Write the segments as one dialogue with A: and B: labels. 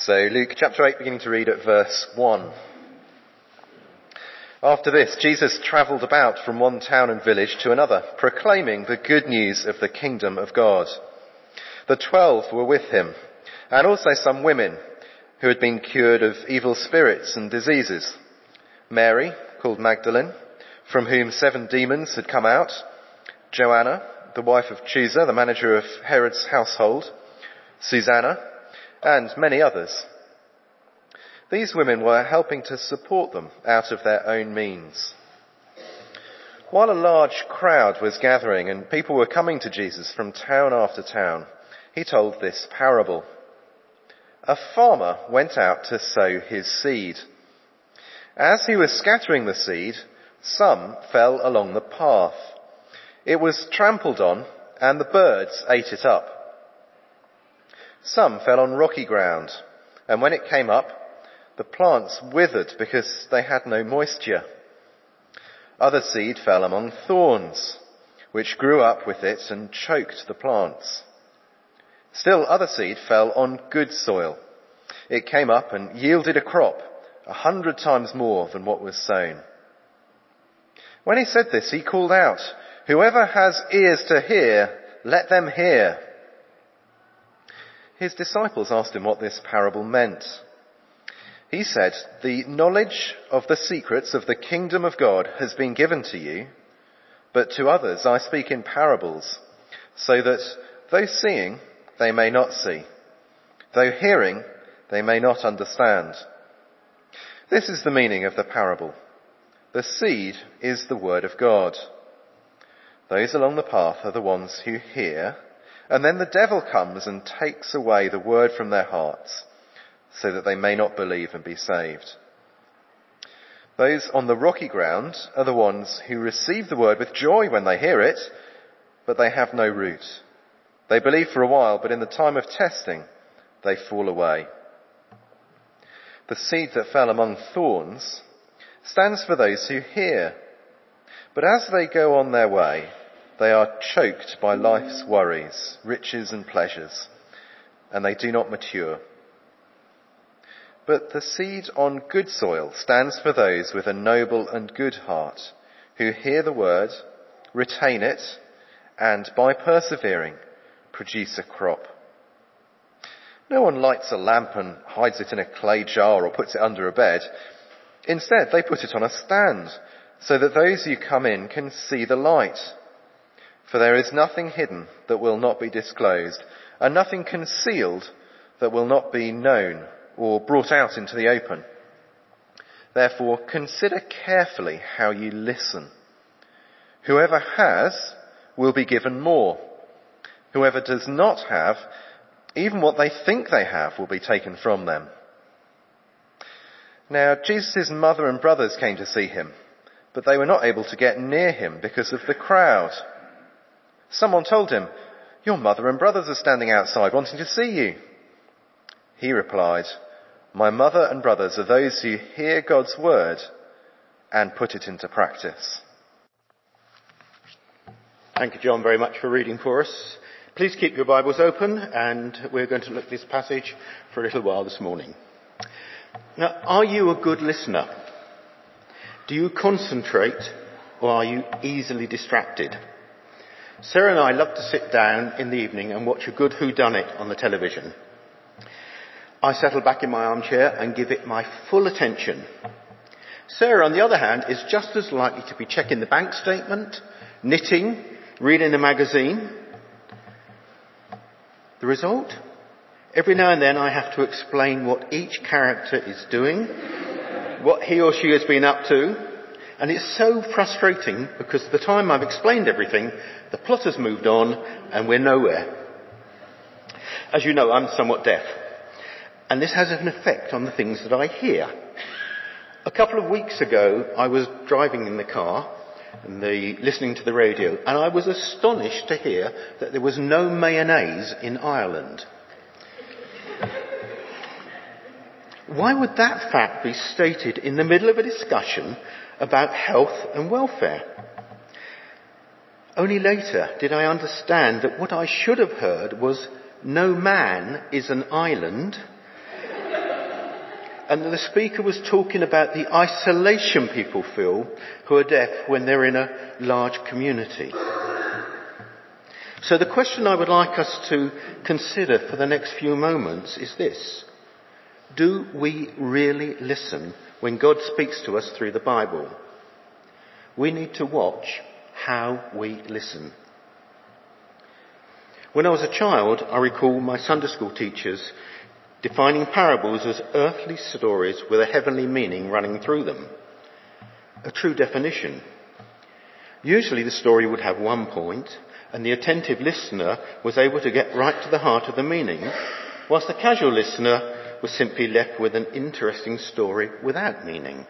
A: So Luke chapter 8, beginning to read at verse 1. After this, Jesus travelled about from one town and village to another, proclaiming the good news of the kingdom of God. The 12 were with him, and also some women who had been cured of evil spirits and diseases. Mary, called Magdalene, from whom 7 demons had come out. Joanna, the wife of Chuza, the manager of Herod's household. Susanna, and many others. These women were helping to support them out of their own means. While a large crowd was gathering and people were coming to Jesus from town after town, he told this parable. A farmer went out to sow his seed. As he was scattering the seed, some fell along the path. It was trampled on, and the birds ate it up. Some fell on rocky ground, and when it came up, the plants withered because they had no moisture. Other seed fell among thorns, which grew up with it and choked the plants. Still other seed fell on good soil. It came up and yielded a crop 100 times more than what was sown. When he said this, he called out, "Whoever has ears to hear, let them hear." His disciples asked him what this parable meant. He said, "The knowledge of the secrets of the kingdom of God has been given to you, but to others I speak in parables, so that though seeing, they may not see, though hearing, they may not understand. This is the meaning of the parable. The seed is the word of God. Those along the path are the ones who hear, and then the devil comes and takes away the word from their hearts, so that they may not believe and be saved. Those on the rocky ground are the ones who receive the word with joy when they hear it, but they have no root. They believe for a while, but in the time of testing, they fall away. The seed that fell among thorns stands for those who hear, but as they go on their way, they are choked by life's worries, riches and pleasures, and they do not mature. But the seed on good soil stands for those with a noble and good heart, who hear the word, retain it, and by persevering, produce a crop. No one lights a lamp and hides it in a clay jar or puts it under a bed. Instead, they put it on a stand, so that those who come in can see the light. For there is nothing hidden that will not be disclosed, and nothing concealed that will not be known or brought out into the open. Therefore, consider carefully how you listen. Whoever has will be given more. Whoever does not have, even what they think they have will be taken from them." Now, Jesus' mother and brothers came to see him, but they were not able to get near him because of the crowd. Someone told him, "Your mother and brothers are standing outside wanting to see you." He replied, "My mother and brothers are those who hear God's word and put it into practice."
B: Thank you, John, very much for reading for us. Please keep your Bibles open, and we're going to look at this passage for a little while this morning. Now, are you a good listener? Do you concentrate, or are you easily distracted? Sarah and I love to sit down in the evening and watch a good whodunit on the television. I settle back in my armchair and give it my full attention. Sarah, on the other hand, is just as likely to be checking the bank statement, knitting, reading a magazine. The result? Every now and then I have to explain what each character is doing, what he or she has been up to, and it's so frustrating because by the time I've explained everything, the plot has moved on and we're nowhere. As you know, I'm somewhat deaf, and this has an effect on the things that I hear. A couple of weeks ago, I was driving in the car and listening to the radio, and I was astonished to hear that there was no mayonnaise in Ireland. Why would that fact be stated in the middle of a discussion about health and welfare? Only later did I understand that what I should have heard was "no man is an island," and the speaker was talking about the isolation people feel who are deaf when they're in a large community. So the question I would like us to consider for the next few moments is this: do we really listen when God speaks to us through the Bible? We need to watch how we listen. When I was a child, I recall my Sunday school teachers defining parables as earthly stories with a heavenly meaning running through them. A true definition. Usually the story would have one point, and the attentive listener was able to get right to the heart of the meaning, whilst the casual listener was simply left with an interesting story without meaning.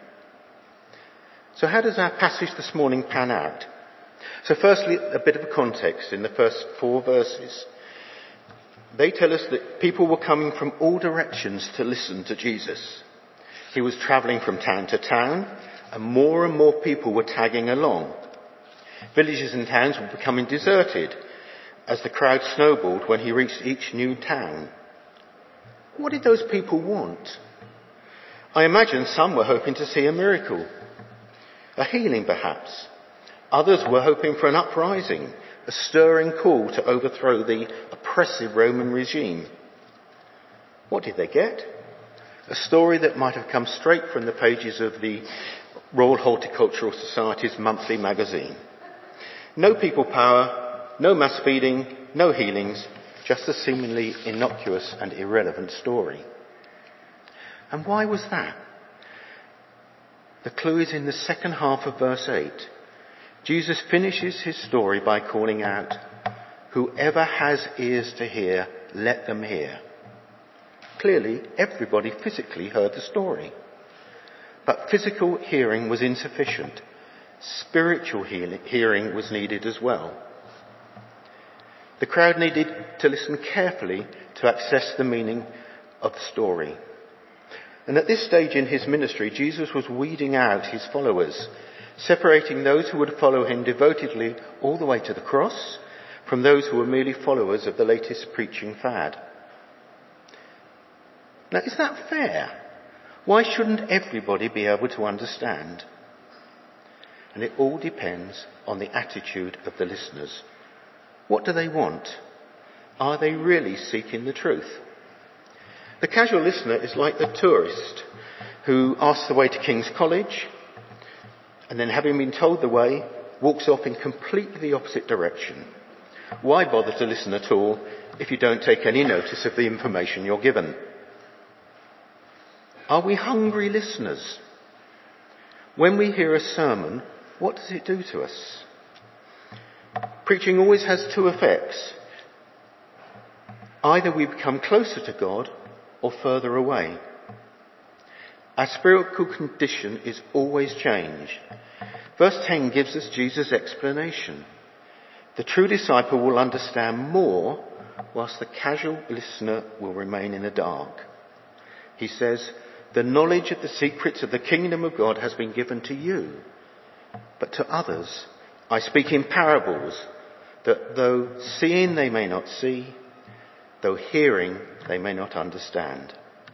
B: So how does our passage this morning pan out? So firstly, a bit of a context in the first 4 verses. They tell us that people were coming from all directions to listen to Jesus. He was travelling from town to town, and more people were tagging along. Villages and towns were becoming deserted as the crowd snowballed when he reached each new town. What did those people want? I imagine some were hoping to see a miracle, a healing perhaps. Others were hoping for an uprising, a stirring call to overthrow the oppressive Roman regime. What did they get? A story that might have come straight from the pages of the Royal Horticultural Society's monthly magazine. No people power, no mass feeding, no healings, just a seemingly innocuous and irrelevant story. And why was that? The clue is in the second half of verse 8. Jesus finishes his story by calling out, "Whoever has ears to hear, let them hear." Clearly, everybody physically heard the story. But physical hearing was insufficient. Spiritual hearing was needed as well. The crowd needed to listen carefully to access the meaning of the story. And at this stage in his ministry, Jesus was weeding out his followers, separating those who would follow him devotedly all the way to the cross from those who were merely followers of the latest preaching fad. Now, is that fair? Why shouldn't everybody be able to understand? And it all depends on the attitude of the listeners. What do they want? Are they really seeking the truth? The casual listener is like the tourist who asks the way to King's College and then, having been told the way, walks off in completely the opposite direction. Why bother to listen at all if you don't take any notice of the information you're given? Are we hungry listeners? When we hear a sermon, what does it do to us? Preaching always has 2 effects. Either we become closer to God or further away. Our spiritual condition is always changed. Verse 10 gives us Jesus' explanation. The true disciple will understand more, whilst the casual listener will remain in the dark. He says, "The knowledge of the secrets of the kingdom of God has been given to you. But to others I speak in parables, that though seeing they may not see, though hearing they may not understand."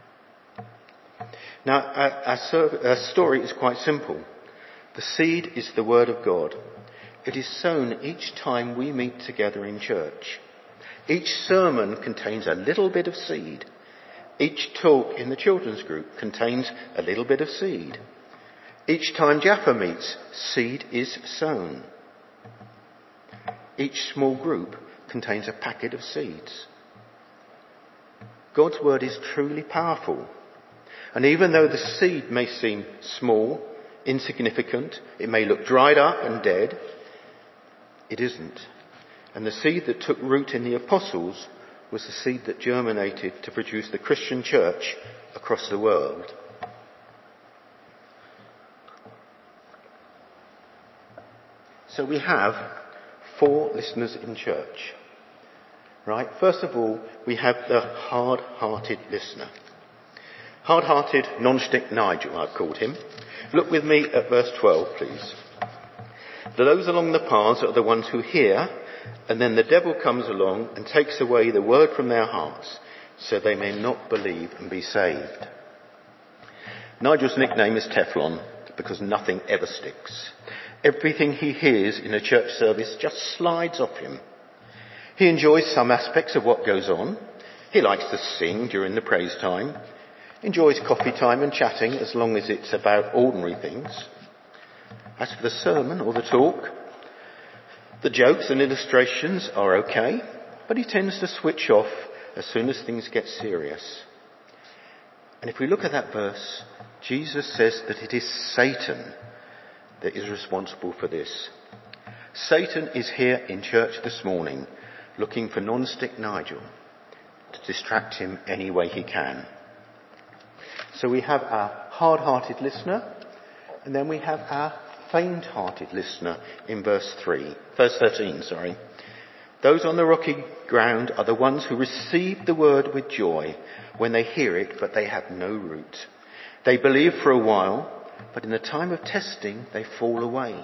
B: Now, our story is quite simple. The seed is the word of God. It is sown each time we meet together in church. Each sermon contains a little bit of seed. Each talk in the children's group contains a little bit of seed. Each time Jaffa meets, seed is sown. Each small group contains a packet of seeds. God's word is truly powerful. And even though the seed may seem small, insignificant, it may look dried up and dead, it isn't. And the seed that took root in the apostles was the seed that germinated to produce the Christian church across the world. So we have 4 listeners in church. Right? First of all, we have the hard-hearted listener. Hard-hearted, non-stick Nigel, I've called him. Look with me at verse 12, please. Those along the paths are the ones who hear, and then the devil comes along and takes away the word from their hearts, so they may not believe and be saved. Nigel's nickname is Teflon because nothing ever sticks. Everything he hears in a church service just slides off him. He enjoys some aspects of what goes on. He likes to sing during the praise time, enjoys coffee time and chatting as long as it's about ordinary things. As for the sermon or the talk, the jokes and illustrations are okay, but he tends to switch off as soon as things get serious. And if we look at that verse, Jesus says that it is Satan that is responsible for this. Satan is here in church this morning looking for non-stick Nigel to distract him any way he can. So we have our hard-hearted listener, and then we have our faint-hearted listener in verse 13. Those on the rocky ground are the ones who receive the word with joy when they hear it, but they have no root. They believe for a while, but in the time of testing, they fall away.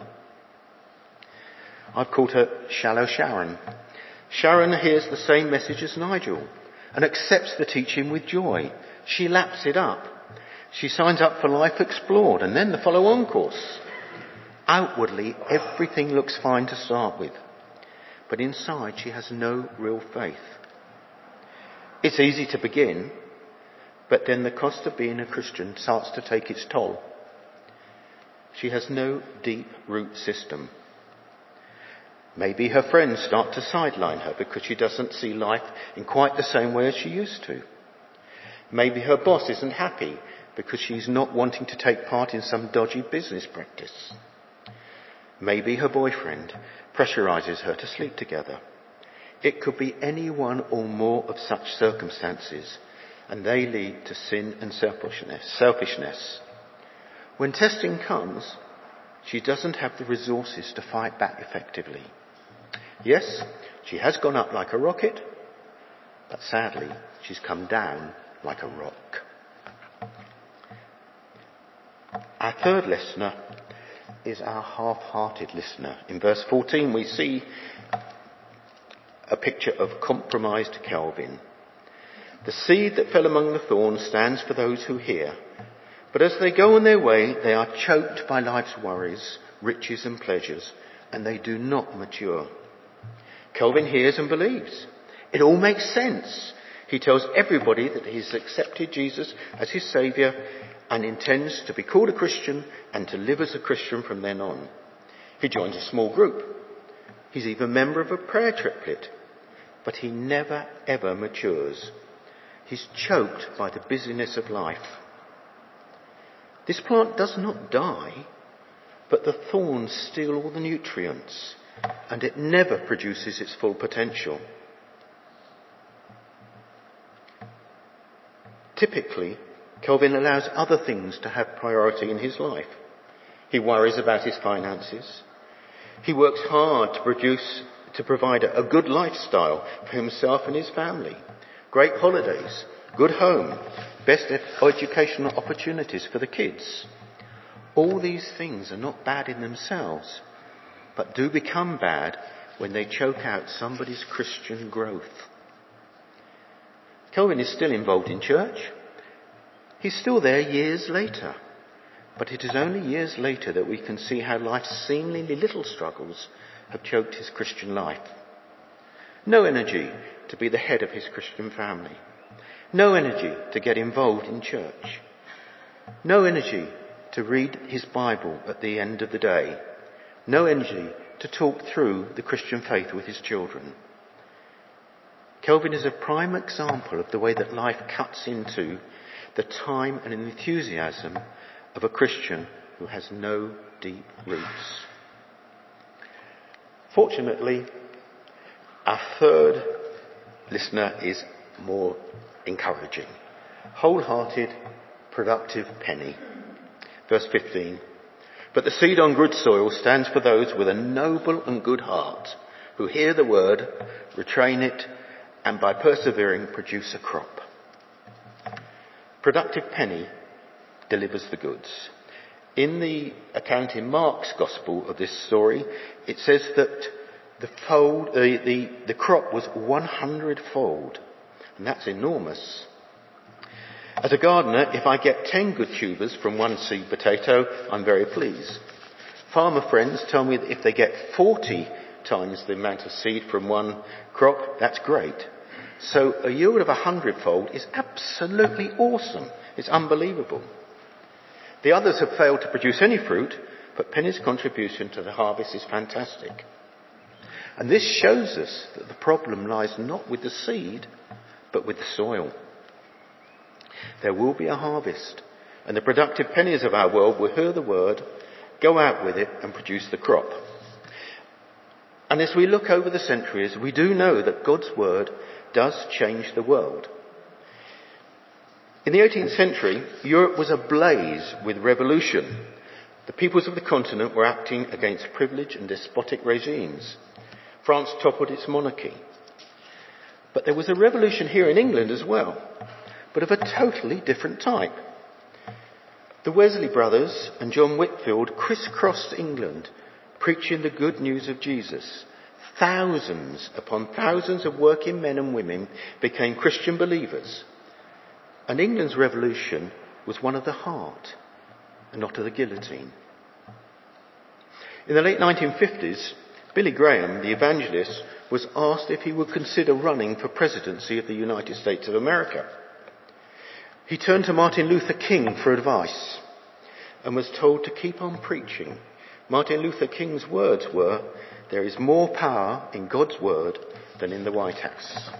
B: I've called her Shallow Sharon. Sharon hears the same message as Nigel and accepts the teaching with joy. She laps it up. She signs up for Life Explored and then the follow-on course. Outwardly, everything looks fine to start with, but inside she has no real faith. It's easy to begin, but then the cost of being a Christian starts to take its toll. She has no deep root system. Maybe her friends start to sideline her because she doesn't see life in quite the same way as she used to. Maybe her boss isn't happy because she's not wanting to take part in some dodgy business practice. Maybe her boyfriend pressurizes her to sleep together. It could be any one or more of such circumstances, and they lead to sin and selfishness. When testing comes, she doesn't have the resources to fight back effectively. Yes, she has gone up like a rocket, but sadly, she's come down like a rock. Our third listener is our half-hearted listener. In verse 14, we see a picture of compromised Calvin. The seed that fell among the thorns stands for those who hear, but as they go on their way, they are choked by life's worries, riches and pleasures, and they do not mature. Calvin hears and believes. It all makes sense. He tells everybody that he's accepted Jesus as his saviour and intends to be called a Christian and to live as a Christian from then on. He joins a small group. He's even a member of a prayer triplet. But he never ever matures. He's choked by the busyness of life. This plant does not die, but the thorns steal all the nutrients, and it never produces its full potential. Typically, Calvin allows other things to have priority in his life. He worries about his finances. He works hard to provide a good lifestyle for himself and his family. Great holidays, good home, best educational opportunities for the kids. All these things are not bad in themselves, but do become bad when they choke out somebody's Christian growth. Calvin is still involved in church. He's still there years later. But it is only years later that we can see how life's seemingly little struggles have choked his Christian life. No energy to be the head of his Christian family. No energy to get involved in church. No energy to read his Bible at the end of the day. No energy to talk through the Christian faith with his children. Calvin is a prime example of the way that life cuts into the time and enthusiasm of a Christian who has no deep roots. Fortunately, our third listener is more encouraging. Wholehearted, productive Penny. Verse 15. But the seed on good soil stands for those with a noble and good heart, who hear the word, retrain it, and by persevering produce a crop. Productive Penny delivers the goods. In the account in Mark's Gospel of this story, it says that the crop was 100-fold, and that's enormous. As a gardener, if I get 10 good tubers from one seed potato, I'm very pleased. Farmer friends tell me that if they get 40 times the amount of seed from one crop, that's great. So a yield of 100-fold is absolutely awesome. It's unbelievable. The others have failed to produce any fruit, but Penny's contribution to the harvest is fantastic. And this shows us that the problem lies not with the seed, but with the soil. There will be a harvest, and the productive pennies of our world will hear the word, go out with it and produce the crop. And as we look over the centuries, we do know that God's word does change the world. In the 18th century, Europe was ablaze with revolution. The peoples of the continent were acting against privilege and despotic regimes. France toppled its monarchy. But there was a revolution here in England as well, but of a totally different type. The Wesley brothers and John Whitfield crisscrossed England, preaching the good news of Jesus. Thousands upon thousands of working men and women became Christian believers. And England's revolution was one of the heart and not of the guillotine. In the late 1950s, Billy Graham, the evangelist, was asked if he would consider running for presidency of the United States of America. He turned to Martin Luther King for advice and was told to keep on preaching. Martin Luther King's words were, "There is more power in God's word than in the White House."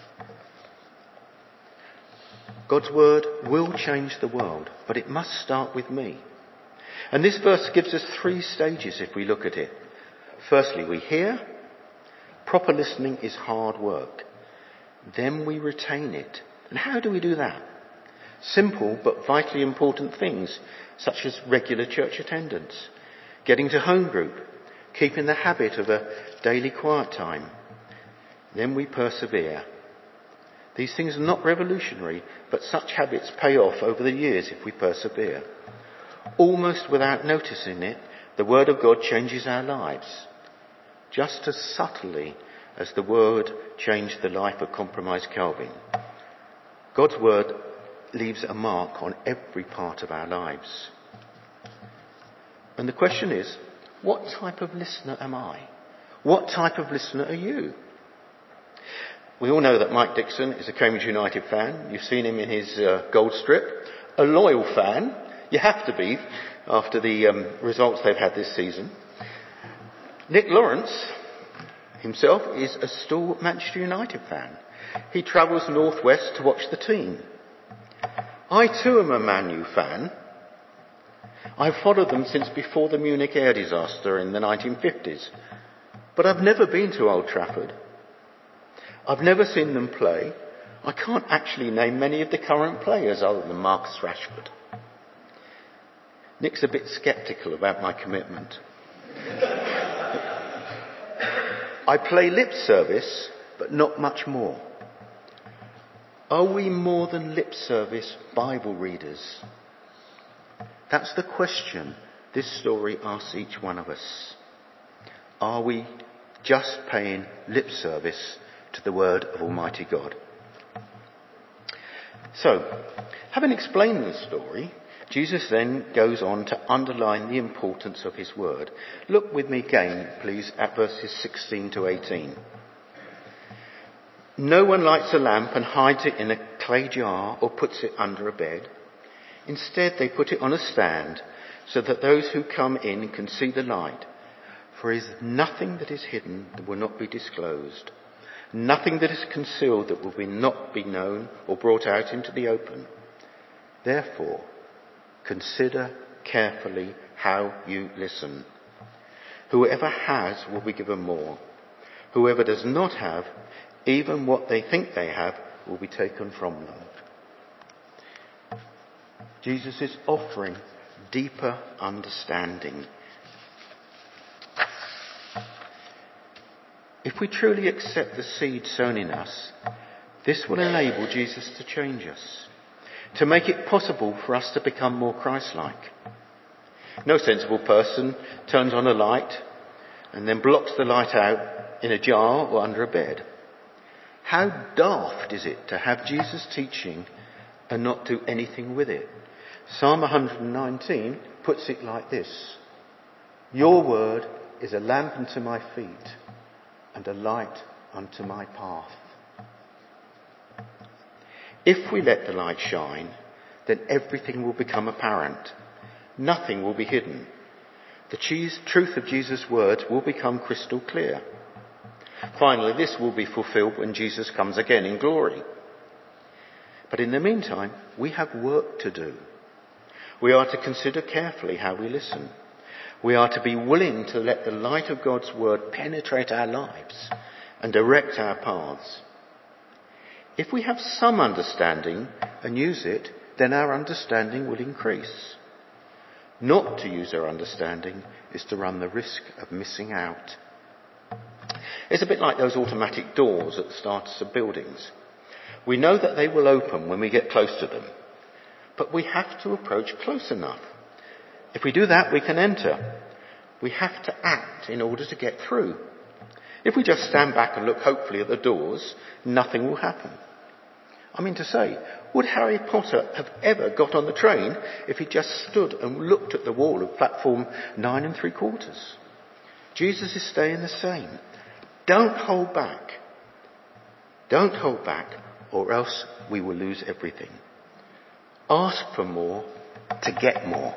B: God's word will change the world, but it must start with me. And this verse gives us 3 stages if we look at it. Firstly, we hear. Proper listening is hard work. Then we retain it. And how do we do that? Simple but vitally important things, such as regular church attendance, getting to home group, keeping the habit of a daily quiet time. Then we persevere. These things are not revolutionary, but such habits pay off over the years if we persevere. Almost without noticing it, the Word of God changes our lives, just as subtly as the Word changed the life of compromised Calvin. God's Word leaves a mark on every part of our lives. And the question is, what type of listener am I? What type of listener are you? We all know that Mike Dixon is a Cambridge United fan. You've seen him in his gold strip. A loyal fan. You have to be after the results they've had this season. Nick Lawrence himself is a stalwart Manchester United fan. He travels northwest to watch the team. I too am a Man U fan. I've followed them since before the Munich air disaster in the 1950s. But I've never been to Old Trafford. I've never seen them play. I can't actually name many of the current players other than Marcus Rashford. Nick's a bit sceptical about my commitment. I play lip service, but not much more. Are we more than lip service Bible readers? That's the question this story asks each one of us. Are we just paying lip service to the word of Almighty God? So, having explained the story, Jesus then goes on to underline the importance of his word. Look with me again, please, at verses 16 to 18. No one lights a lamp and hides it in a clay jar or puts it under a bed. Instead, they put it on a stand so that those who come in can see the light. For there is nothing that is hidden that will not be disclosed. Nothing that is concealed that will not be known or brought out into the open. Therefore, consider carefully how you listen. Whoever has will be given more. Whoever does not have, even what they think they have, will be taken from them. Jesus is offering deeper understanding. If we truly accept the seed sown in us, this will enable Jesus to change us, to make it possible for us to become more Christ-like. No sensible person turns on a light and then blocks the light out in a jar or under a bed. How daft is it to have Jesus' teaching and not do anything with it. Psalm 119 puts it like this: your word is a lamp unto my feet and a light unto my path. If we let the light shine, then everything will become apparent. Nothing will be hidden. The truth of Jesus' words will become crystal clear. Finally, this will be fulfilled when Jesus comes again in glory. But in the meantime, we have work to do. We are to consider carefully how we listen. We are to be willing to let the light of God's word penetrate our lives and direct our paths. If we have some understanding and use it, then our understanding will increase. Not to use our understanding is to run the risk of missing out. It's a bit like those automatic doors at the starts of buildings. We know that they will open when we get close to them, but we have to approach close enough. If we do that, we can enter. We have to act in order to get through. If we just stand back and look hopefully at the doors, nothing will happen. I mean to say, would Harry Potter have ever got on the train if he just stood and looked at the wall of platform 9 3/4? Jesus is saying the same. Don't hold back. Don't hold back, or else we will lose everything. Ask for more to get more.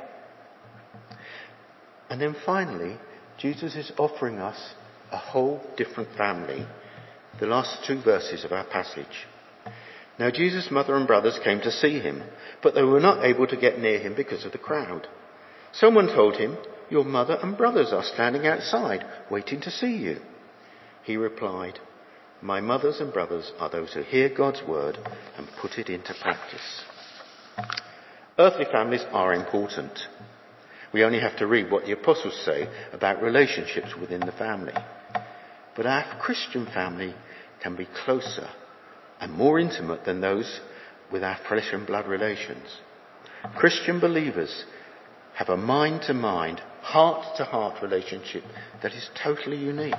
B: And then finally, Jesus is offering us a whole different family. The last 2 verses of our passage. Now Jesus' mother and brothers came to see him, but they were not able to get near him because of the crowd. Someone told him, your mother and brothers are standing outside, waiting to see you. He replied, my mothers and brothers are those who hear God's word and put it into practice. Earthly families are important. We only have to read what the apostles say about relationships within the family. But our Christian family can be closer and more intimate than those with our flesh and blood relations. Christian believers have a mind-to-mind, heart-to-heart relationship that is totally unique.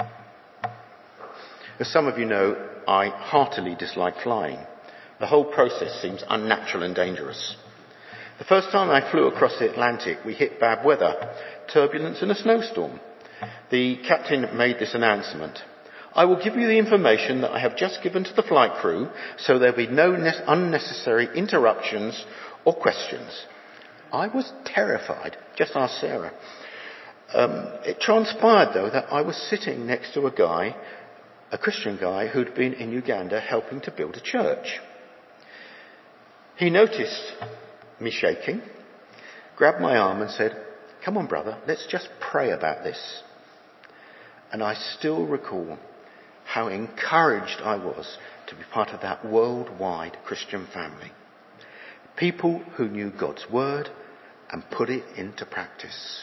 B: As some of you know, I heartily dislike flying. The whole process seems unnatural and dangerous. The first time I flew across the Atlantic, we hit bad weather, turbulence and a snowstorm. The captain made this announcement: I will give you the information that I have just given to the flight crew, so there will be no unnecessary interruptions or questions. I was terrified. Just ask Sarah. It transpired, though, that I was sitting next to a Christian guy who'd been in Uganda helping to build a church. He noticed me shaking, grabbed my arm and said, come on, brother, let's just pray about this. And I still recall how encouraged I was to be part of that worldwide Christian family. People who knew God's word and put it into practice.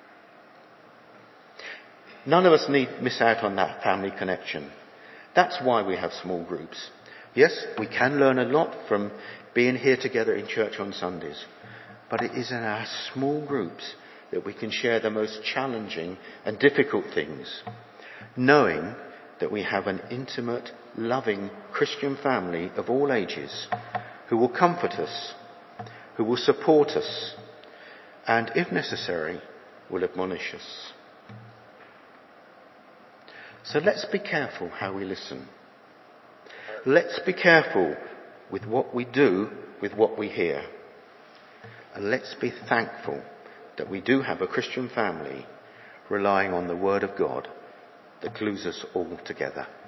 B: None of us need miss out on that family connection. That's why we have small groups. Yes, we can learn a lot from being here together in church on Sundays, but it is in our small groups that we can share the most challenging and difficult things, knowing that we have an intimate, loving Christian family of all ages who will comfort us, who will support us, and if necessary, will admonish us. So let's be careful how we listen. Let's be careful with what we do, with what we hear. And let's be thankful that we do have a Christian family relying on the Word of God that glues us all together.